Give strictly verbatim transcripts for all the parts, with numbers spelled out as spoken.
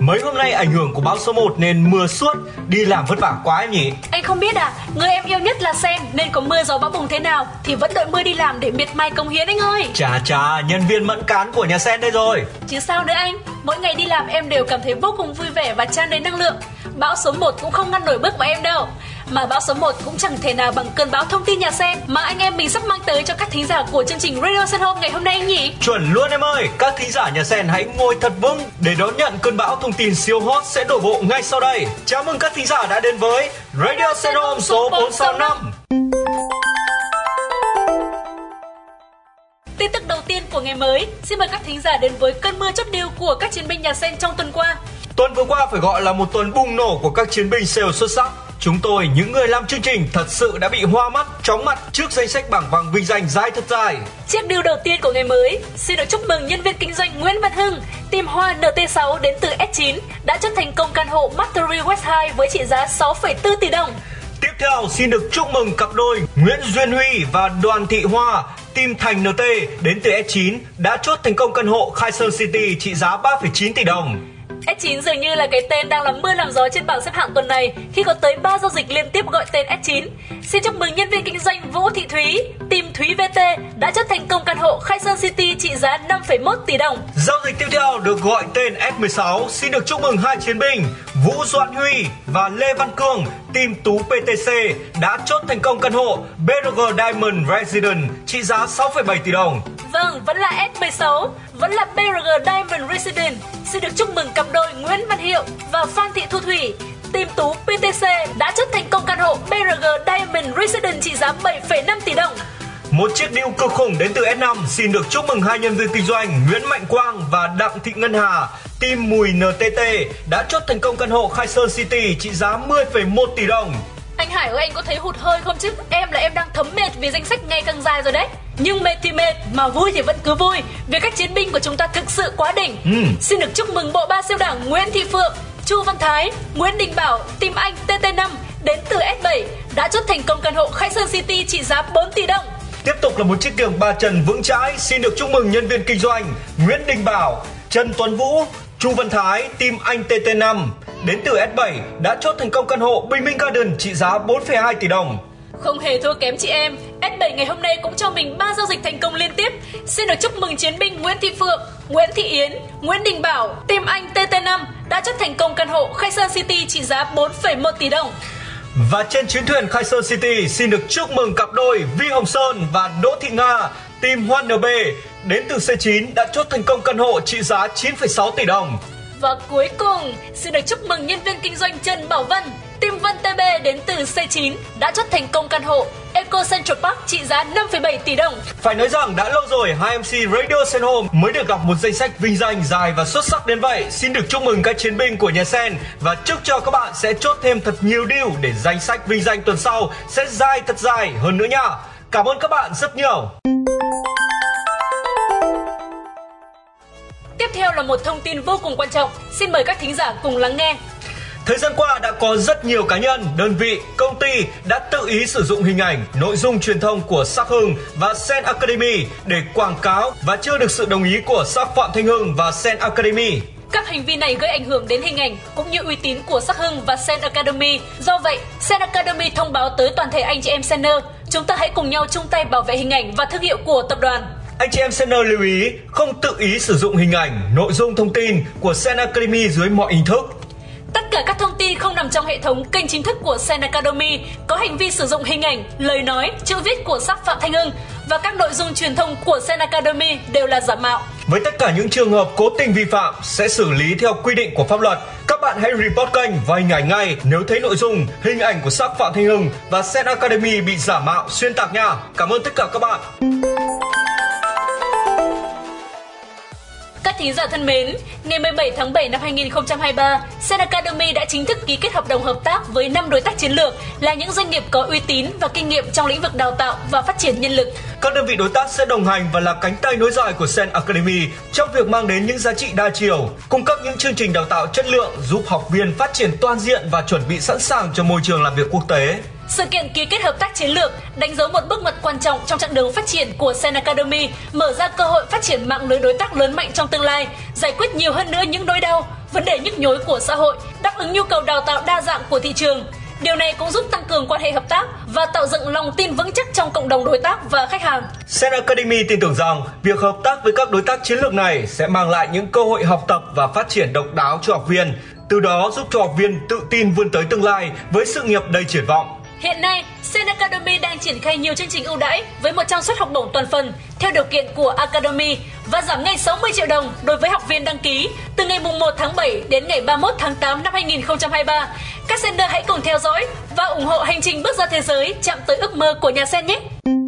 Mấy hôm nay ảnh hưởng của bão số một nên mưa suốt, đi làm vất vả quá em nhỉ? Anh không biết à, người em yêu nhất là Sen, nên có mưa gió bão bùng thế nào thì vẫn đợi mưa đi làm để miệt mài cống hiến anh ơi. Chà chà, nhân viên mẫn cán của nhà Sen đây rồi. Chứ sao nữa anh, mỗi ngày đi làm em đều cảm thấy vô cùng vui vẻ và tràn đầy năng lượng. Bão số một cũng không ngăn nổi bước của em đâu. Mà bão số một cũng chẳng thể nào bằng cơn bão thông tin nhà Sen mà anh em mình sắp mang tới cho các thính giả của chương trình Radio Sen Home ngày hôm nay anh nhỉ? Chuẩn luôn em ơi, các thính giả nhà Sen hãy ngồi thật vững để đón nhận cơn bão thông tin siêu hot sẽ đổ bộ ngay sau đây. Chào mừng các thính giả đã đến với Radio Sen Home số bốn sáu năm. Tin tức đầu tiên của ngày mới, xin mời các thính giả đến với cơn mưa chốt điều của các chiến binh nhà Sen trong tuần qua. Tuần vừa qua phải gọi là một tuần bùng nổ của các chiến binh sale xuất sắc. Chúng tôi, những người làm chương trình, thật sự đã bị hoa mắt, chóng mặt trước danh sách bảng vàng vinh danh dài thật dài. Chiếc deal đầu tiên của ngày mới, xin được chúc mừng nhân viên kinh doanh Nguyễn Văn Hưng, team Hoa en tê sáu đến từ ét chín đã chốt thành công căn hộ Mastery West hai với trị giá sáu phẩy bốn tỷ đồng. Tiếp theo, xin được chúc mừng cặp đôi Nguyễn Duyên Huy và Đoàn Thị Hoa, team Thành en tê đến từ ét chín đã chốt thành công căn hộ Khai Sơn City trị giá ba phẩy chín tỷ đồng. ét chín dường như là cái tên đang làm mưa làm gió trên bảng xếp hạng tuần này khi có tới ba giao dịch liên tiếp gọi tên ét chín. Xin chúc mừng nhân viên kinh doanh Vũ Thị Thúy, team Thúy vê tê đã chốt thành công căn hộ Khai Sơn City trị giá năm phẩy một tỷ đồng. Giao dịch tiếp theo được gọi tên ét mười sáu. Xin được chúc mừng hai chiến binh Vũ Doãn Huy và Lê Văn Cương, team Tú pê tê xê đã chốt thành công căn hộ bê rờ giê Diamond Residence trị giá sáu phẩy bảy tỷ đồng. Vâng, vẫn là ét mười sáu, vẫn là bê rờ giê Diamond Residence. Xin được chúc mừng cặp đôi Nguyễn Văn Hiệu và Phan Thị Thu Thủy, team Tú pê tê xê đã chốt thành công căn hộ bê rờ giê Diamond Residence trị giá bảy phẩy năm tỷ đồng. Một chiếc deal cực khủng đến từ ét năm. Xin được chúc mừng hai nhân viên kinh doanh Nguyễn Mạnh Quang và Đặng Thị Ngân Hà, team Mùi en tê tê đã chốt thành công căn hộ Khai Sơn City trị giá mười phẩy một tỷ đồng. Anh Hải ơi, anh có thấy hụt hơi không chứ? Em là em đang thấm mệt vì danh sách ngày càng dài rồi đấy. Nhưng mệt thì mệt, mà vui thì vẫn cứ vui, vì các chiến binh của chúng ta thực sự quá đỉnh. ừ. Xin được chúc mừng bộ ba siêu đẳng Nguyễn Thị Phượng, Chu Văn Thái, Nguyễn Đình Bảo, team Anh tê tê năm đến từ ét bảy đã chốt thành công căn hộ Khai Sơn City trị giá bốn tỷ đồng. Tiếp tục là một chiếc giường ba trần vững chãi. Xin được chúc mừng nhân viên kinh doanh Nguyễn Đình Bảo, Trần Tuấn Vũ, Chu Văn Thái, team Anh tê tê năm đến từ ét bảy đã chốt thành công căn hộ Bình Minh Garden trị giá bốn phẩy hai tỷ đồng. Không hề thua kém chị em, ét bảy ngày hôm nay cũng cho mình ba giao dịch thành công liên tiếp. Xin được chúc mừng chiến binh Nguyễn Thị Phượng, Nguyễn Thị Yến, Nguyễn Đình Bảo, team Anh tê tê năm đã chốt thành công căn hộ Khai Sơn City trị giá bốn phẩy một tỷ đồng. Và trên chuyến thuyền Khai Sơn City, xin được chúc mừng cặp đôi Vi Hồng Sơn và Đỗ Thị Nga, team Hoa en bê đến từ xê chín đã chốt thành công căn hộ trị giá chín phẩy sáu tỷ đồng. Và cuối cùng, xin được chúc mừng nhân viên kinh doanh Trần Bảo Vân, team Vân tê bê đến từ xê chín đã chốt thành công căn hộ Eco Central Park trị giá năm phẩy bảy tỷ đồng. Phải nói rằng đã lâu rồi hai em xê Radio Sen Home mới được gặp một danh sách vinh danh dài và xuất sắc đến vậy. Xin được chúc mừng các chiến binh của nhà Sen và chúc cho các bạn sẽ chốt thêm thật nhiều deal để danh sách vinh danh tuần sau sẽ dài thật dài hơn nữa nha. Cảm ơn các bạn rất nhiều. Tiếp theo là một thông tin vô cùng quan trọng. Xin mời các thính giả cùng lắng nghe. Thời gian qua đã có rất nhiều cá nhân, đơn vị, công ty đã tự ý sử dụng hình ảnh, nội dung truyền thông của Sắc Hưng và Sen Academy để quảng cáo và chưa được sự đồng ý của Sắc Phạm Thanh Hưng và Sen Academy. Các hành vi này gây ảnh hưởng đến hình ảnh cũng như uy tín của Sắc Hưng và Sen Academy. Do vậy, Sen Academy thông báo tới toàn thể anh chị em Sener, chúng ta hãy cùng nhau chung tay bảo vệ hình ảnh và thương hiệu của tập đoàn. Anh chị em Sener lưu ý không tự ý sử dụng hình ảnh, nội dung thông tin của Sen Academy dưới mọi hình thức. Tất cả các thông tin không nằm trong hệ thống kênh chính thức của Sen Academy có hành vi sử dụng hình ảnh, lời nói, chữ viết của Sắc Phạm Thanh Hưng và các nội dung truyền thông của Sen Academy đều là giả mạo. Với tất cả những trường hợp cố tình vi phạm sẽ xử lý theo quy định của pháp luật. Các bạn hãy report kênh và hình ảnh ngay nếu thấy nội dung, hình ảnh của Sắc Phạm Thanh Hưng và Sen Academy bị giả mạo, xuyên tạc nha. Cảm ơn tất cả các bạn. Các thính giả thân mến, ngày mười bảy tháng bảy năm hai nghìn không trăm hai mươi ba, Sen Academy đã chính thức ký kết hợp đồng hợp tác với năm đối tác chiến lược là những doanh nghiệp có uy tín và kinh nghiệm trong lĩnh vực đào tạo và phát triển nhân lực. Các đơn vị đối tác sẽ đồng hành và là cánh tay nối dài của Sen Academy trong việc mang đến những giá trị đa chiều, cung cấp những chương trình đào tạo chất lượng giúp học viên phát triển toàn diện và chuẩn bị sẵn sàng cho môi trường làm việc quốc tế. Sự kiện ký kết hợp tác chiến lược đánh dấu một bước ngoặt quan trọng trong chặng đường phát triển của Sen Academy, mở ra cơ hội phát triển mạng lưới đối tác lớn mạnh trong tương lai, giải quyết nhiều hơn nữa những nỗi đau vấn đề nhức nhối của xã hội, đáp ứng nhu cầu đào tạo đa dạng của thị trường. Điều này cũng giúp tăng cường quan hệ hợp tác và tạo dựng lòng tin vững chắc trong cộng đồng đối tác và khách hàng. Sen Academy tin tưởng rằng việc hợp tác với các đối tác chiến lược này sẽ mang lại những cơ hội học tập và phát triển độc đáo cho học viên, từ đó giúp cho học viên tự tin vươn tới tương lai với sự nghiệp đầy triển vọng. Hiện nay, Sen Academy đang triển khai nhiều chương trình ưu đãi với một trăm suất học bổng toàn phần theo điều kiện của Academy và giảm ngay sáu mươi triệu đồng đối với học viên đăng ký từ ngày mùng một tháng bảy đến ngày ba mươi mốt tháng tám năm hai nghìn không trăm hai mươi ba. Các sender hãy cùng theo dõi và ủng hộ hành trình bước ra thế giới, chạm tới ước mơ của nhà Sen nhé!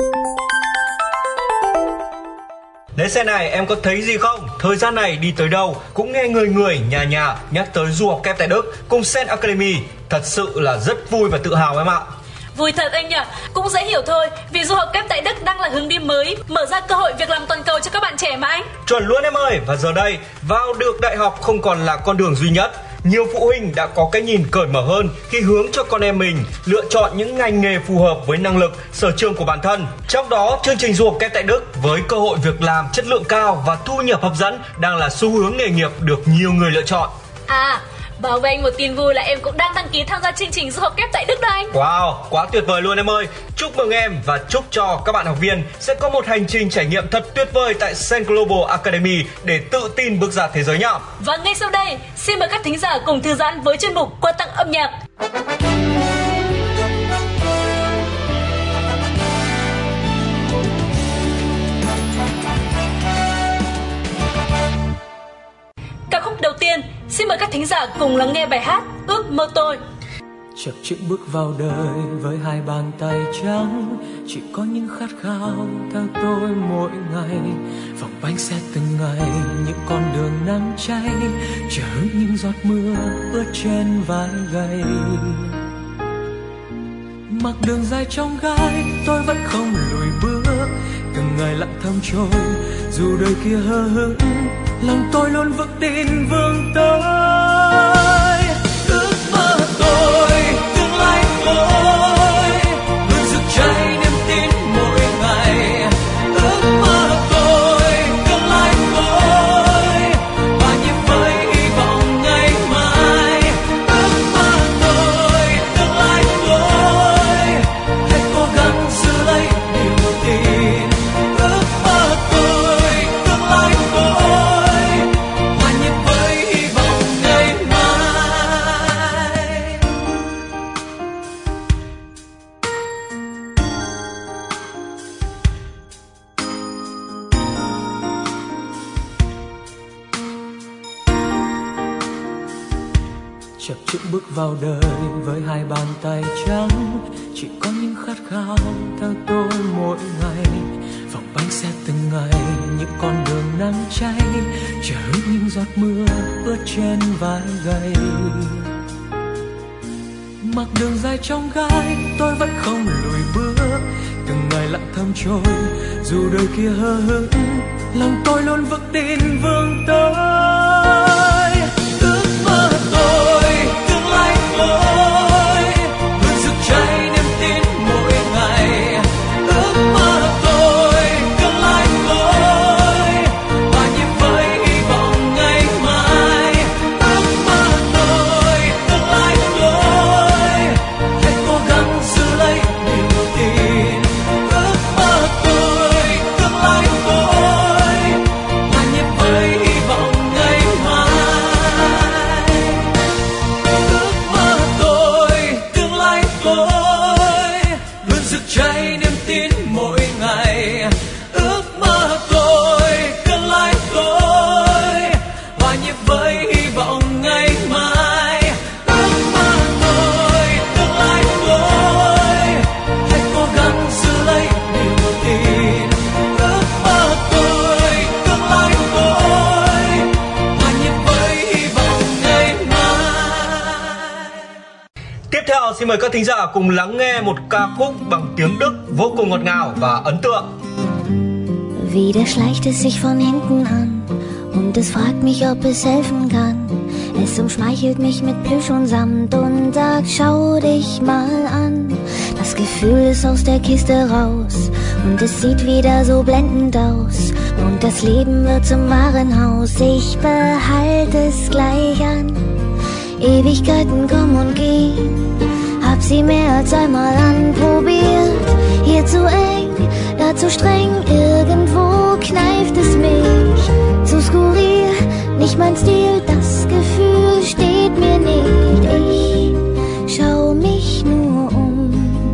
Lấy xe này em có thấy gì không? Thời gian này đi tới đâu cũng nghe người người nhà nhà nhắc tới du học kép tại Đức cùng Sen Academy. Thật sự là rất vui và tự hào em ạ. Vui thật anh nhỉ, cũng dễ hiểu thôi, vì du học kép tại Đức đang là hướng đi mới, mở ra cơ hội việc làm toàn cầu cho các bạn trẻ mà anh. Chuẩn luôn em ơi, và giờ đây, vào được đại học không còn là con đường duy nhất. Nhiều phụ huynh đã có cái nhìn cởi mở hơn khi hướng cho con em mình lựa chọn những ngành nghề phù hợp với năng lực, sở trường của bản thân. Trong đó, chương trình du học kép tại Đức với cơ hội việc làm chất lượng cao và thu nhập hấp dẫn đang là xu hướng nghề nghiệp được nhiều người lựa chọn. À, báo với anh một tin vui là em cũng đang đăng ký tham gia chương trình du học kép tại Đức đó anh. Wow, quá tuyệt vời luôn em ơi. Chúc mừng em và chúc cho các bạn học viên sẽ có một hành trình trải nghiệm thật tuyệt vời tại Sen Global Academy để tự tin bước ra thế giới nhá. Và ngay sau đây, xin mời các thính giả cùng thư giãn với chuyên mục quà tặng âm nhạc. Ca khúc đầu tiên, xin mời các thính giả cùng lắng nghe bài hát Ước Mơ Tôi. Chập chững bước vào đời với hai bàn tay trắng, chỉ có những khát khao theo tôi mỗi ngày. Vòng bánh xe từng ngày, những con đường nắng cháy, chờ những giọt mưa ướt trên vai gầy. Mặc đường dài trong gai, tôi vẫn không lùi bước, từng ngày lặng thầm trôi, dù đời kia hờ hững, lòng tôi luôn vững tin vươn tới. Ước mơ tôi, tương lai tôi, luôn rực cháy niềm tin mỗi ngày. Ước mơ tôi, tương lai tôi, và nhịp với hy vọng ngày mai. Ước mơ tôi, tương lai tôi, hãy cố gắng giữ lấy niềm tin. Ước mơ tôi, tương lai tôi, hòa nhịp với hy vọng ngày mai. Chập chững bước vào đời với hai bàn tay trắng, chỉ có những khát khao theo tôi mỗi ngày. Vòng bánh xe từng ngày, những con đường nắng cháy, chờ những giọt mưa ướt trên vai gầy. Mặc đường dài trong gai, tôi vẫn không lùi bước, từng ngày lặng thầm trôi, dù đời kia hờ hững, lòng tôi luôn vững tin vươn tới. Ước mơ tôi, tương lai tôi, luôn rực cháy niềm tin mỗi ngày. Ước mơ tôi, tương lai tôi, hòa nhịp với hy vọng ngày mai. Ước mơ tôi, tương lai tôi, hãy cố gắng giữ lấy niềm tin. Ước mơ tôi, tương lai tôi, hòa nhịp với hy vọng ngày mai. Ước mơ tôi, tương lai tôi, luôn rực cháy niềm tin mỗi ngày. Ước mơ tôi, tương lai tôi, hòa nhịp với hy vọng ngày mai. Ước mơ tôi, tương lai tôi, hãy cố gắng giữ lấy niềm tin. Ước mơ tôi, tương lai tôi, hòa nhịp với hy vọng ngày mai. Tiếp theo xin mời các thính giả cùng lắng nghe một ca khúc bằng tiếng Đức vô cùng ngọt ngào và ấn tượng. Wieder schleicht es sich von hinten an und es fragt mich, ob es helfen kann. Es umschmeichelt mich mit Plüsch und Samt und sagt, schau dich mal an. Das Gefühl ist aus der Kiste raus und es sieht wieder so blendend aus. Und das Leben wird zum Warenhaus, ich behalte es gleich an. Ewigkeiten kommen und gehen, hab sie mehr als einmal anprobiert. Hier zu eng, da zu streng, irgendwo kneift es mich. Zu skurril, nicht mein Stil, das Gefühl steht mir nicht. Ich schau mich nur um,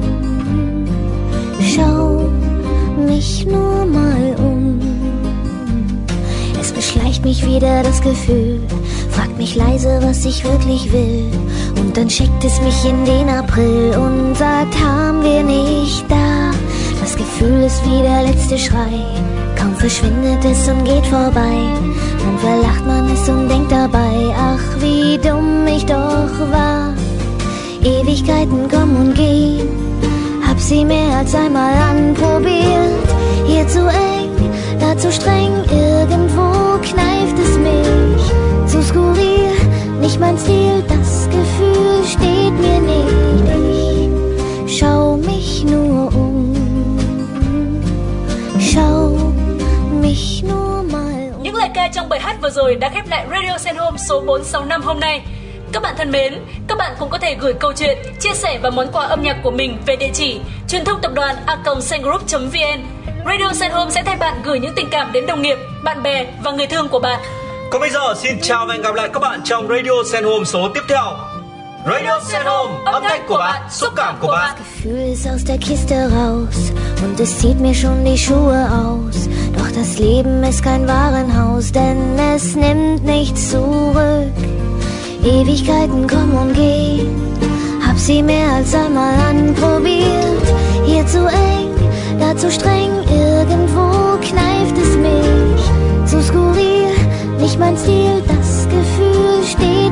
schau mich nur mal um. Es beschleicht mich wieder das Gefühl, fragt mich leise, was ich wirklich will. Und dann schickt es mich in den April und sagt, haben wir nicht da. Das Gefühl ist wie der letzte Schrei, kaum verschwindet es und geht vorbei. Dann verlacht man es und denkt dabei, ach wie dumm ich doch war. Ewigkeiten kommen und gehen, hab sie mehr als einmal anprobiert. Hier zu eng, da zu streng, irgendwo kneift es mich. Zu skurril, nicht mein Stil, das Gefühl steht mir nicht. Ich schau mich nur um, schau mich nur mal um. Những lời ca trong bài hát vừa rồi đã khép lại Radio Sen Home số bốn sáu năm hôm nay. Các bạn thân mến, các bạn cũng có thể gửi câu chuyện, chia sẻ và món quà âm nhạc của mình về địa chỉ truyền thông tập đoàn a còng sengroup chấm vn. Radio Sen Home sẽ thay bạn gửi những tình cảm đến đồng nghiệp, bạn bè và người thương của bạn. Còn bây giờ xin chào và hẹn gặp lại các bạn trong Radio Sen Home số tiếp theo. Radio Sen Home, âm thanh của bạn, xúc cảm của bạn. Gefühl ist aus der Kiste raus und es zieht mir schon die Schuhe aus. Doch das Leben ist kein Warenhaus, denn es nimmt nichts zurück. Ewigkeiten kommen und gehen, hab sie mehr als einmal anprobiert. Hier zu eng, da zu streng, irgendwo kneift es mich. Zu skurril, nicht mein Stil, das Gefühl steht